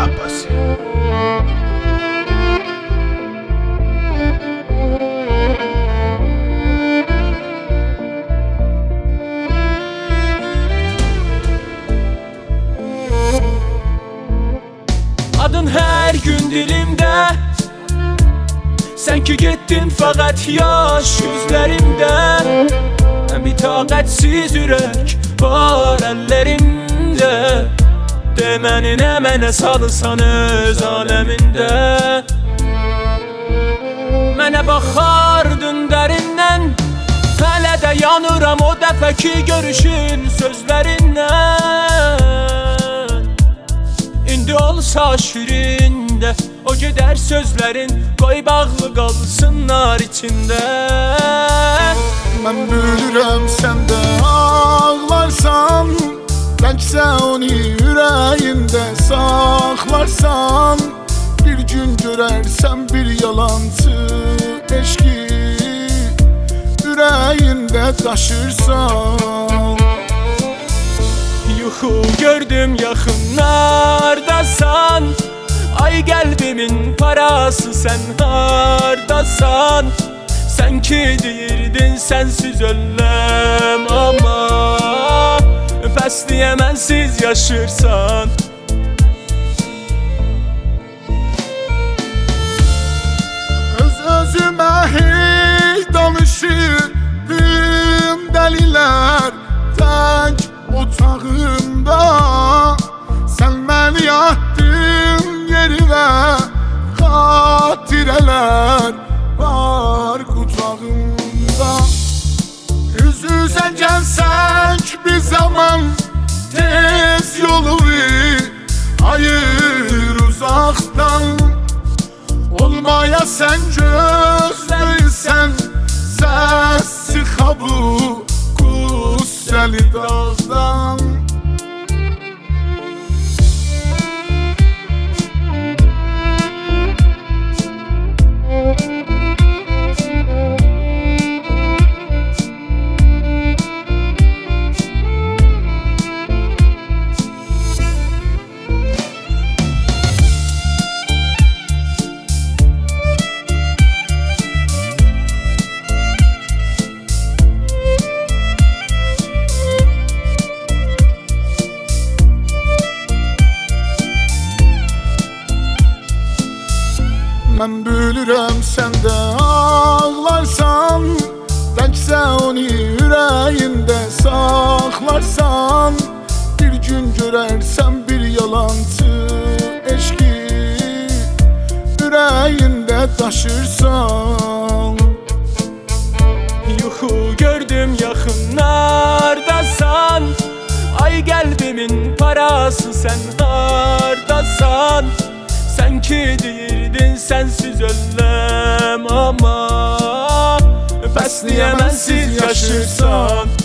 Abbasi. Adın her gün dilimde, sen ki gittin fakat yaş gözlerimde. Bir taqətsiz ürək var əllərimdə, deməni nə mənə salırsan öz aləmində. Mənə baxardın dərindən, hələ də yanıram o dəfəki görüşün sözlərindən. İndi olsa şirində o gedər sözlərin, qoy bağlı qalsınlar içində. Mən bilirəm sən də ağlarsan, təkcə onu ürəyində saxlarsan. Bir gün görərsən bir yalancı eşqi ürəyində daşırsan. Yuxu gördüm yaxınlardasan, ay qəlbimin parası sən hardasan. Sən ki deyirdin sənsiz öləm, amma bəsliyə mənsiz yaşırsan. Öz-özümə hey danışırdım dəlilər tək otağımda. Sən məni atdın yerimə, xatirələr var qucağımda. Üz-üzə gəlsək bir zaman, tez yolu ayır uzaqdan. Olmaya sən gözləyirsən, səs çıxa bu qüssəli dağdan. Mən bilirəm sən də ağlarsan, təkcə onu ürəyində saxlarsan. Bir gün görərsən bir yalancı eşqi ürəyində daşırsan. Yuxu gördüm yaxınlardasan, ay qəlbimin parası sən hardasan. Sən ki deyirdin sənsiz öləm, amma bəsliyə mənsiz yaşırsan.